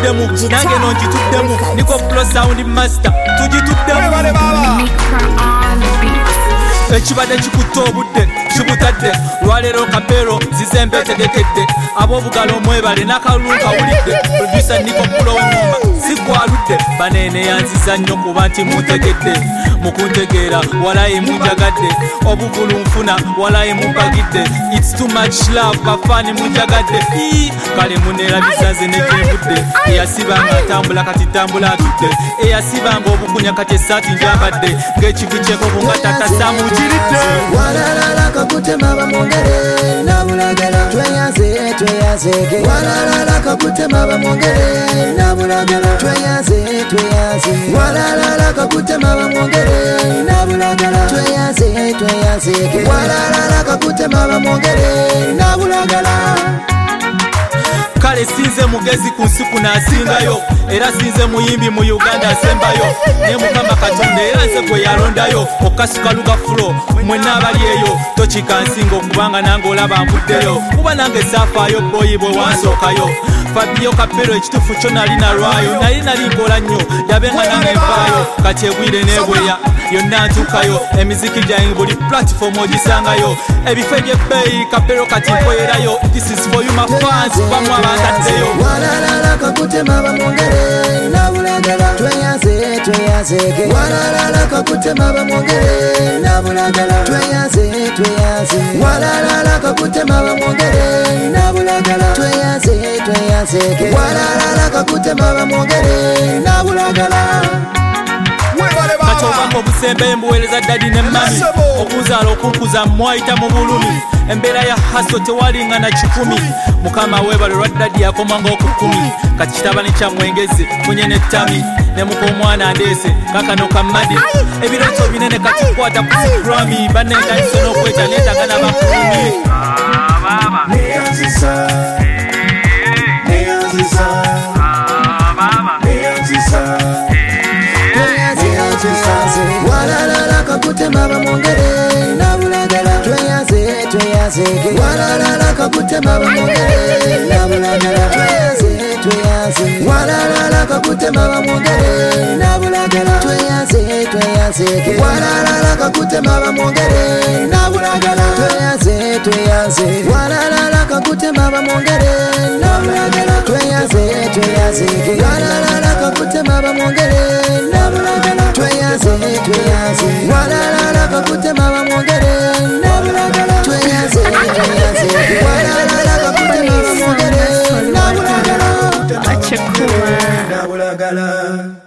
tugituddemu nange nongituddemu niko pro sound master tugituddemu ekibadde kikutte obudde kibutadde lwaleero kapero zizembe tegekedde ab'obugalo omwebale n'akalulu kawulidde producer niko pulo w'engoma sikwaludde baneene yanziza nnyo kuba nti muntegedde mukuntegeera walayi munjagadde obuvulu nfuna walayi mumpagidde it's too much love bafani munjagadde kale muneerabiza nze nekyevudde eyasibanga atambula kati tambula atudde eyasibanga obukunya kati essaati njambadde ng'ekivi kyenkoko nga tata samukiridde walalala kakutema bamwongere nabulagala tweyazeke walalala kakutema bamwongere nabulagala tweyazeke walalala kakutema bamwongere nabulagala tweyazeke walalala kakutema bamwongere nabulagala kale sinze mugezi ku nsi kunaasingayo era sinze muyimbi mu Uganda asembayo ne Mukama Katonda era nze gwe yalondayo okasukaluga fulo mwenna abali eyo tokikansinga okubanga nange olaba nvuddeyo kuba nange saafaayo boyi bwe wansookayo Fabio Kapero ekitufu kyo nali nalwayo nali nkola nnyo yabenga nange nfaayo kati egwire n'ebweya yonna ntuukayo emiziki gyange buli platform ogisangayo ebifo ebyebbeeyi Kapero kati nkoyerayo this is for you my fans bamu abantaddeyo walalala kakutema bamwongere nabulagala tweyazeke walalala kakutema bamwongere nabulagala tweyazeke walalala kakutema bamwongere nabulagala tweyazeke walalala kakutema bamwongere nabulagala kacobanga obusembe mbuweereza dadi ne mami okuzaala okunkuza mwayita mu bulumi embeera ya haso tewalinga na 10 mukama weebale lwa dadi yakomanga okukumi kati kitabani kya mwengezi funye nettami nemuka omwana ndeese kakano kammadi ebirooto binene katikwata ku sigrami banneetandise n'okweta neetagana bakulumi walalala kakutema bamwongere nabulagala tweyazeke walalala kakutema bamwongere nabulagala tweyazeke walalala kakutema bamwongere nabulagala tweyazeke walalala kakutema bamwongere nabulagala tweyazeke walalala kakutema bamwongere nabulagala tweyazeke walalala kakutema bamwongere nabulagala tweyazeke walalala kakutema bamwongere nabulagala tweyazeke walalala kakutema bamwongere nabulagala Achekuma nabulagala